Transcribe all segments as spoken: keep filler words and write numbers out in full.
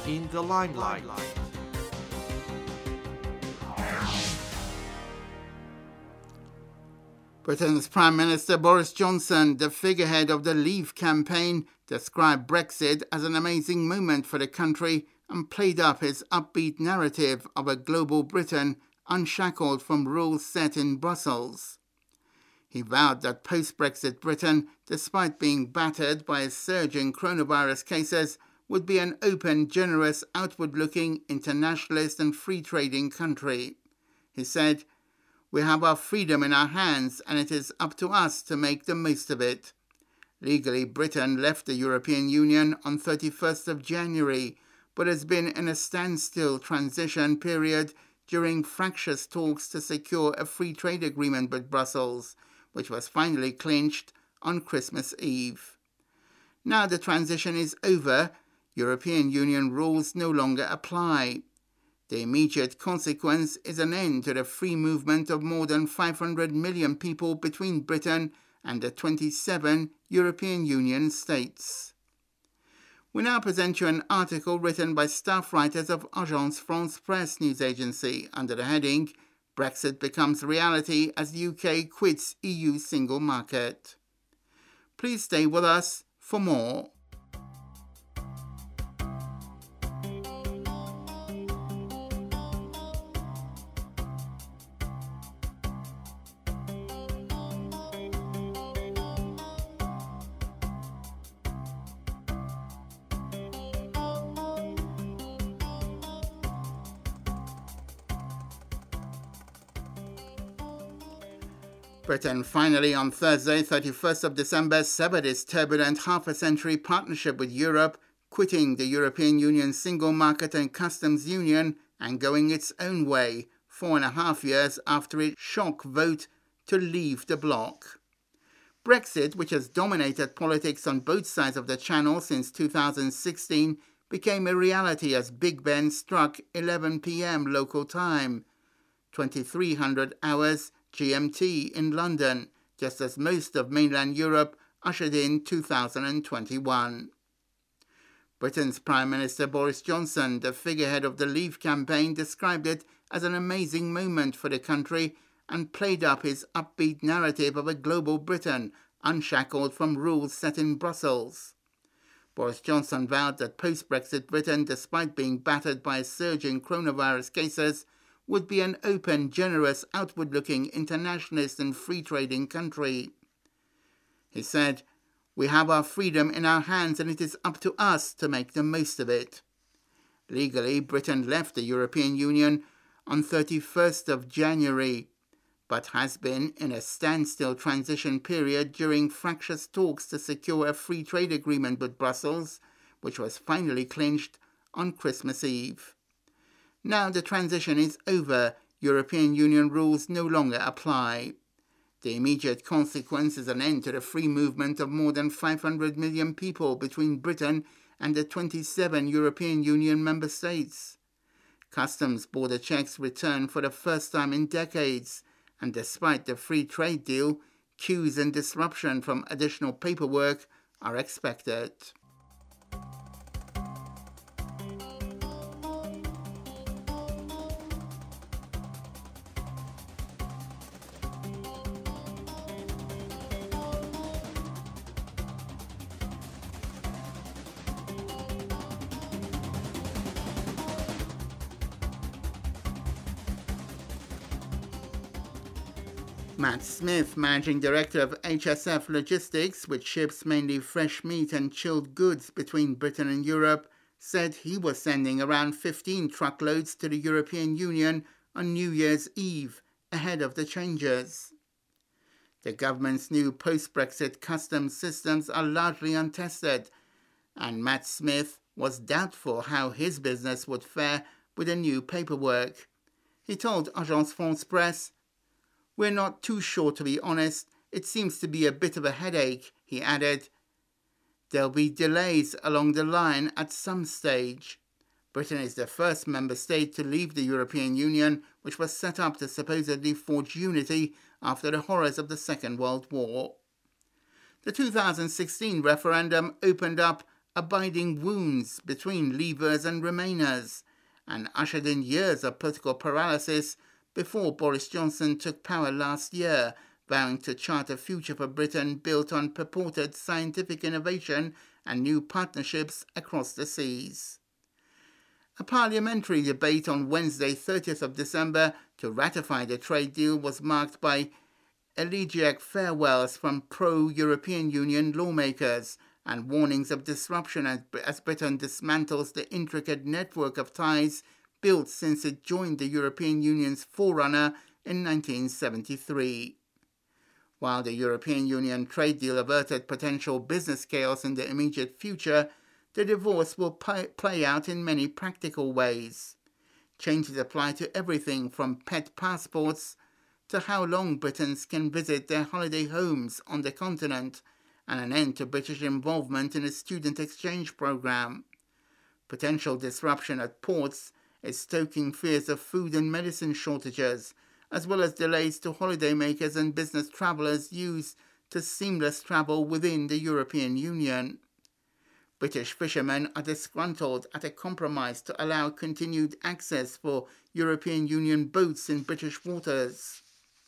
in the limelight. Britain's Prime Minister Boris Johnson, the figurehead of the Leave campaign, described Brexit as an amazing moment for the country and played up his upbeat narrative of a global Britain unshackled from rules set in Brussels. He vowed that post-Brexit Britain, despite being battered by a surge in coronavirus cases, would be an open, generous, outward-looking, internationalist and free-trading country. He said, "We have our freedom in our hands and it is up to us to make the most of it." Legally, Britain left the European Union on thirty-first of January, but has been in a standstill transition period during fractious talks to secure a free trade agreement with Brussels, which was finally clinched on Christmas Eve. Now the transition is over, European Union rules no longer apply. The immediate consequence is an end to the free movement of more than five hundred million people between Britain and the twenty-seven European Union states. We now present you an article written by staff writers of Agence France-Presse news agency under the heading "Brexit becomes reality as the U K quits E U single market." Please stay with us for more. Britain finally on Thursday, thirty-first of December, severed its turbulent half-a-century partnership with Europe, quitting the European Union Single Market and Customs Union and going its own way, four and a half years after its shock vote to leave the bloc. Brexit, which has dominated politics on both sides of the Channel since two thousand sixteen, became a reality as Big Ben struck eleven p.m. local time, twenty-three hundred hours G M T in London, just as most of mainland Europe ushered in two thousand twenty-one. Britain's Prime Minister Boris Johnson, the figurehead of the Leave campaign, described it as an amazing moment for the country and played up his upbeat narrative of a global Britain unshackled from rules set in Brussels. Boris Johnson vowed that post-Brexit Britain, despite being battered by a surge in coronavirus cases, would be an open, generous, outward-looking, internationalist and free-trading country. He said, "We have our freedom in our hands and it is up to us to make the most of it." Legally, Britain left the European Union on thirty-first of January, but has been in a standstill transition period during fractious talks to secure a free trade agreement with Brussels, which was finally clinched on Christmas Eve. Now the transition is over, European Union rules no longer apply. The immediate consequence is an end to the free movement of more than five hundred million people between Britain and the twenty-seven European Union member states. Customs border checks return for the first time in decades, and despite the free trade deal, queues and disruption from additional paperwork are expected. Matt Smith, Managing Director of H S F Logistics, which ships mainly fresh meat and chilled goods between Britain and Europe, said he was sending around fifteen truckloads to the European Union on New Year's Eve, ahead of the changes. The government's new post-Brexit customs systems are largely untested, and Matt Smith was doubtful how his business would fare with the new paperwork. He told Agence France-Presse, "We're not too sure, to be honest. It seems to be a bit of a headache," he added. "There'll be delays along the line at some stage." Britain is the first member state to leave the European Union, which was set up to supposedly forge unity after the horrors of the Second World War. The two thousand sixteen referendum opened up abiding wounds between Leavers and Remainers, and ushered in years of political paralysis before Boris Johnson took power last year, vowing to chart a future for Britain built on purported scientific innovation and new partnerships across the seas. A parliamentary debate on Wednesday, thirtieth of December, to ratify the trade deal was marked by elegiac farewells from pro-European Union lawmakers and warnings of disruption as Britain dismantles the intricate network of ties built since it joined the European Union's forerunner in nineteen seventy-three. While the European Union trade deal averted potential business chaos in the immediate future, the divorce will play out in many practical ways. Changes apply to everything from pet passports to how long Britons can visit their holiday homes on the continent, and an end to British involvement in a student exchange program. Potential disruption at ports is stoking fears of food and medicine shortages, as well as delays to holidaymakers and business travellers used to seamless travel within the European Union. British fishermen are disgruntled at a compromise to allow continued access for European Union boats in British waters.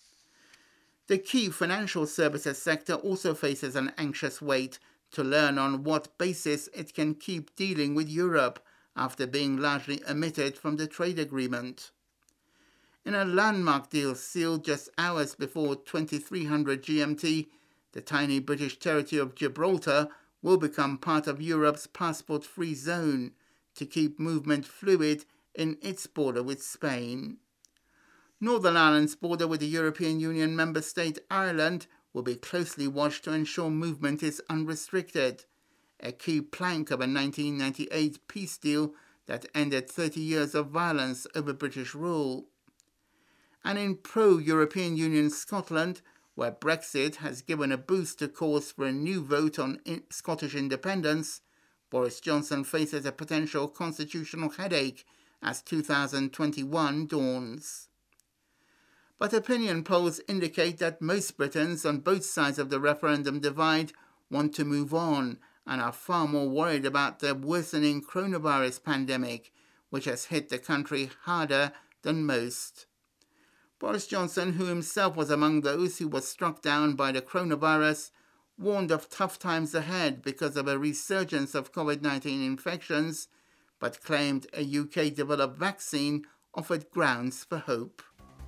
The key financial services sector also faces an anxious wait to learn on what basis it can keep dealing with Europe after being largely omitted from the trade agreement. In a landmark deal sealed just hours before twenty-three hundred G M T, the tiny British territory of Gibraltar will become part of Europe's passport-free zone to keep movement fluid in its border with Spain. Northern Ireland's border with the European Union member state Ireland will be closely watched to ensure movement is unrestricted, a key plank of a nineteen ninety-eight peace deal that ended thirty years of violence over British rule. And in pro-European Union Scotland, where Brexit has given a boost to calls for a new vote on in- Scottish independence, Boris Johnson faces a potential constitutional headache as two thousand twenty-one dawns. But opinion polls indicate that most Britons on both sides of the referendum divide want to move on and are far more worried about the worsening coronavirus pandemic, which has hit the country harder than most. Boris Johnson, who himself was among those who were struck down by the coronavirus, warned of tough times ahead because of a resurgence of COVID nineteen infections, but claimed a U K-developed vaccine offered grounds for hope.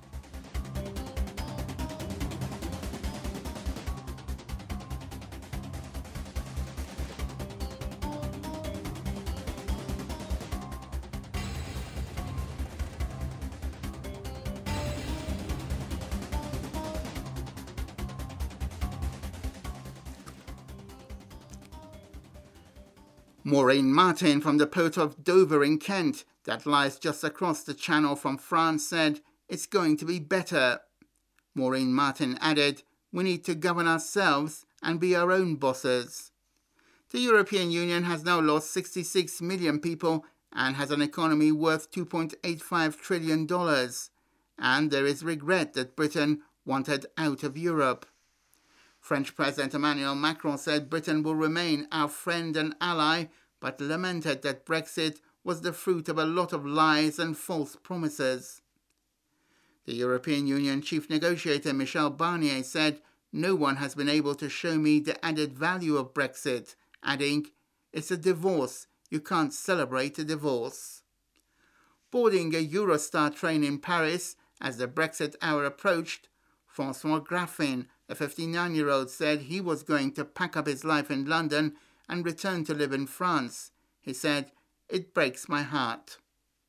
Maureen Martin from the port of Dover in Kent, that lies just across the channel from France, said, "It's going to be better." Maureen Martin added, "We need to govern ourselves and be our own bosses." The European Union has now lost sixty-six million people and has an economy worth two point eight five trillion dollars, and there is regret that Britain wanted out of Europe. French President Emmanuel Macron said Britain will remain our friend and ally, but lamented that Brexit was the fruit of a lot of lies and false promises. The European Union chief negotiator Michel Barnier said, "No one has been able to show me the added value of Brexit," adding, "It's a divorce. You can't celebrate a divorce." Boarding a Eurostar train in Paris as the Brexit hour approached, François Graffin, a fifty-nine-year-old, said he was going to pack up his life in London and return to live in France. He said, "It breaks my heart."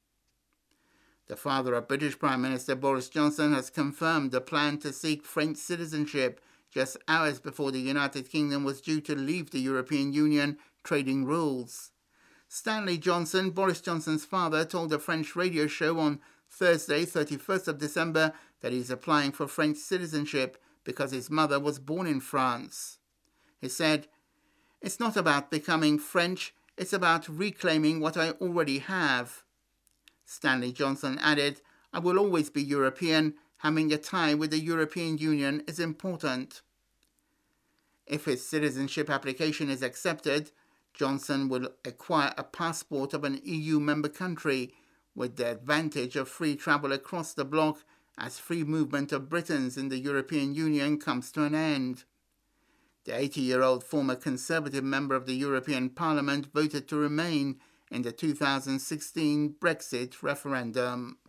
The father of British Prime Minister Boris Johnson has confirmed the plan to seek French citizenship just hours before the United Kingdom was due to leave the European Union trading rules. Stanley Johnson, Boris Johnson's father, told a French radio show on Thursday, thirty-first of December, that he's applying for French citizenship because his mother was born in France. He said, "It's not about becoming French, it's about reclaiming what I already have." Stanley Johnson added, "I will always be European. Having a tie with the European Union is important." If his citizenship application is accepted, Johnson will acquire a passport of an E U member country with the advantage of free travel across the bloc as free movement of Britons in the European Union comes to an end. The eighty-year-old former Conservative member of the European Parliament voted to remain in the two thousand sixteen Brexit referendum.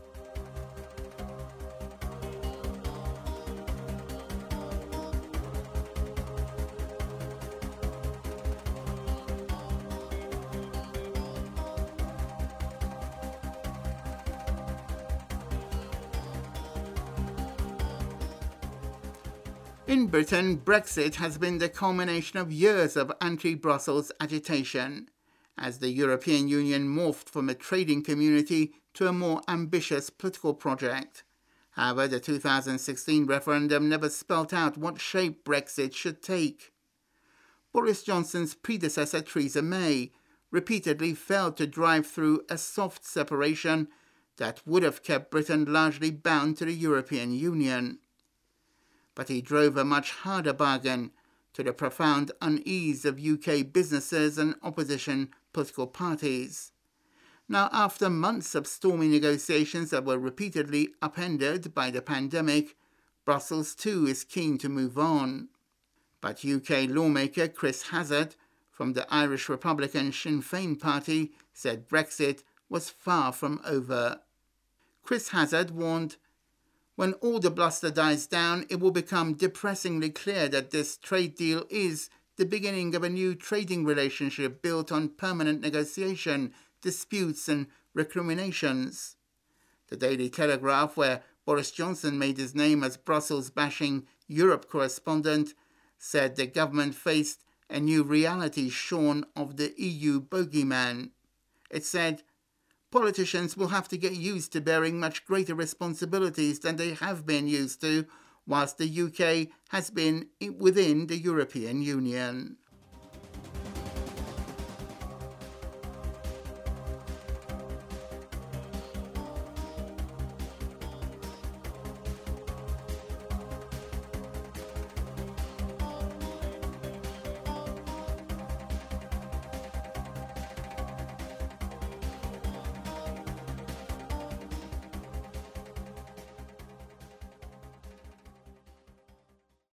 In Britain, Brexit has been the culmination of years of anti-Brussels agitation, as the European Union morphed from a trading community to a more ambitious political project. However, the two thousand sixteen referendum never spelt out what shape Brexit should take. Boris Johnson's predecessor, Theresa May, repeatedly failed to drive through a soft separation that would have kept Britain largely bound to the European Union. But he drove a much harder bargain, to the profound unease of U K businesses and opposition political parties. Now, after months of stormy negotiations that were repeatedly upended by the pandemic, Brussels too is keen to move on. But U K lawmaker Chris Hazard, from the Irish Republican Sinn Féin party, said Brexit was far from over. Chris Hazard warned, "When all the bluster dies down, it will become depressingly clear that this trade deal is the beginning of a new trading relationship built on permanent negotiation, disputes and recriminations." The Daily Telegraph, where Boris Johnson made his name as Brussels-bashing Europe correspondent, said the government faced a new reality shorn of the E U bogeyman. It said, "Politicians will have to get used to bearing much greater responsibilities than they have been used to, whilst the U K has been within the European Union."